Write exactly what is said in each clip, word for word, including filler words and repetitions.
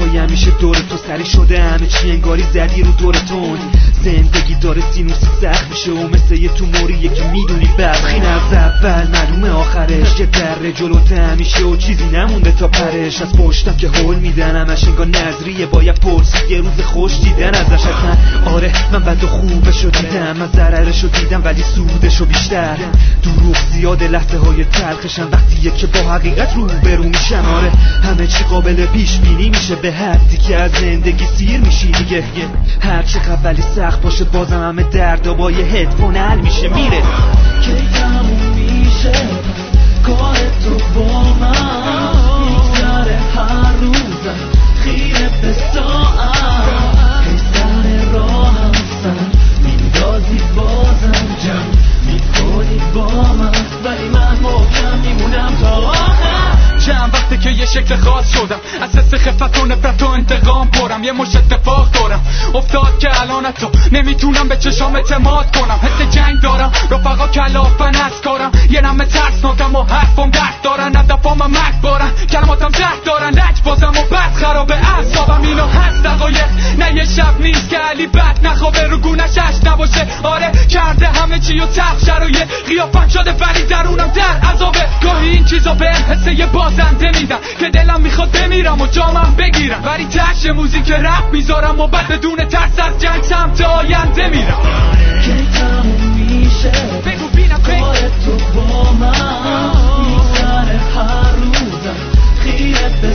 حرفای همیشه دور تو سری شده، همه چی انگاری زدی رو دورتون. زندگی داره سینوسی سخت میشه و مثل یه توموریه که میدونی برخین از اول معلومه آخرش. یه در جلوت همیشه و چیزی نمونده تا پرش. از پشتم که هول میدن همش انگار نظریه، باید پرسید یه روز خوش دیدن ازش. حتما آره من بد و خوبشو دیدم، من ضررشو دیدم ولی سودشو بیشتر. دروغ زیاده لحظه های تلخشن وقتیه که با حقیقت رو برو میشم. آره همه چی قابل پیش بینی میشه به حدی که از زندگی سیر میشی دیگه. هر چقدر ولی سخت باشه بازم همه دردا با یه هدفون حل میشه میره. کی تموم میشه کار تو با من، میگذره هر روزم خیره به ساعت. هی سر راهم سر میندازی بازم جمع میکنی با من، ولی من محکم میمونم تا آخر. چند وقته که یه شکل خاص شدم، از حس خفت و نفرت و انتقام پرم. یه مش اتفاق دارم افتاد که الان تو نمیتونم به چشام اعتماد کنم. حس جنگ دارم رفقا کلافن از کارم، یه نمه ترسناکم و حرفم درد دارن. هدفام مرگ بارن کلماتم زهر دارن، لج بازم و بد خراب اعصابم. اینو هست دقایق نه یه شب نیست که علی بد نخوابه رو گونش اش نباشه. آره کرده همه چی و تلخ شرایط قیافم شده ولی درونم در عذابه. گاهی این چیزا به حس یه بازنده میدن که دلم میخواد بمیرم و جامم بگیرم، ولی تش موزیک رپ میذارم و بعد بدون ترس از جنگ سمت آینده میرم. کی تموم میشه بگو بینم کار تو با من، میگذره هر روزم خیره به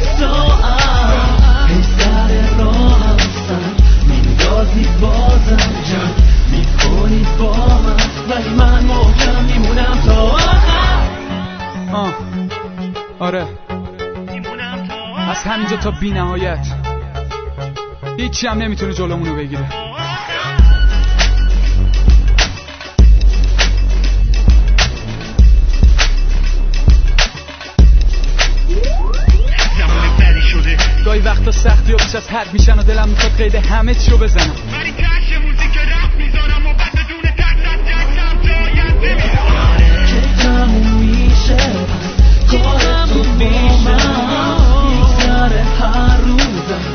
ساعت. هی سر راهم سر میندازی بازم جمع میکنی با من، ولی من محکم میمونم تا آخر. آه آره از همینجا تا بی نهایت هیچی هم نمیتونه جلومونو بگیره. گاهی وقتا سختی و بیش از حد میشن و دلم میخواد قید همه چی رو بزنم، ولی تش موزیک رپ میذارم و بعد بدون ترس از جنگ سمت آینده میرم. کی تموم میشه کار تو با من، میگذره هر روزم